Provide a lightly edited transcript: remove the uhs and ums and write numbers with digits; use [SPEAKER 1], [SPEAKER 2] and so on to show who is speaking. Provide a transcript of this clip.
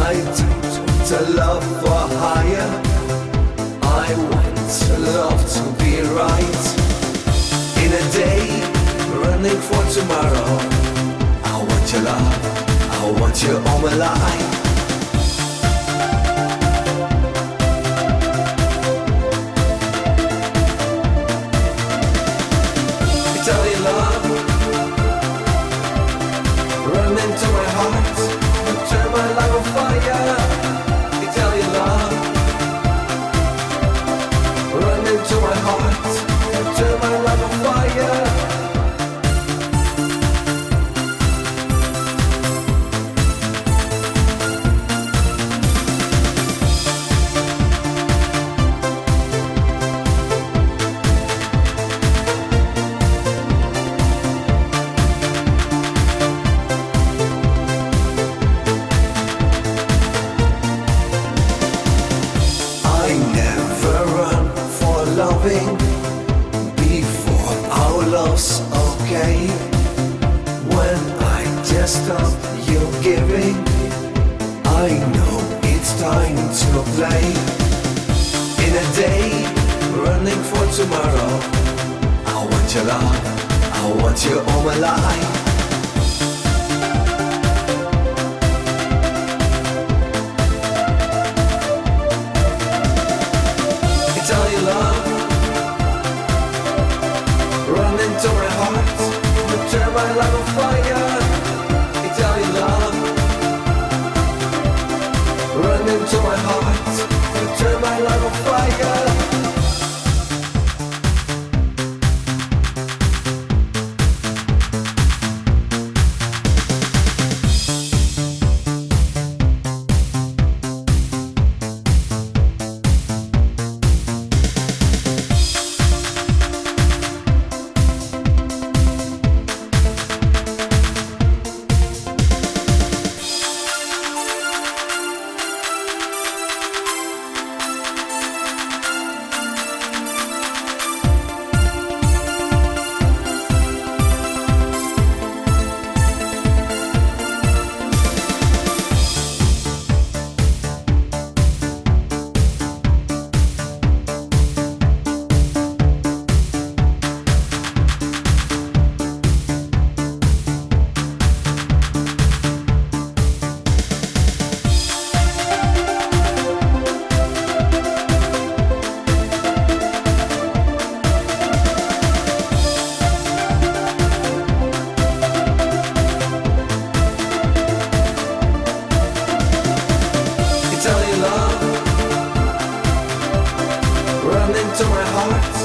[SPEAKER 1] I don't want a love for hire. I want a love to be right. In a day, running for tomorrow. I want your love, I want you all my life. Italian love, run into my heart, turn my life on fire. Italian love, run into my heart, turn my life on fire. Before our love's okay. When I just stop you giving, I know it's time to play. In a day, running for tomorrow. I want your love, I want you all my life. Italian love, run into my heart, turn my life on fire. Italian love, run into my heart, turn my life on fire. Italian love, run into my heart,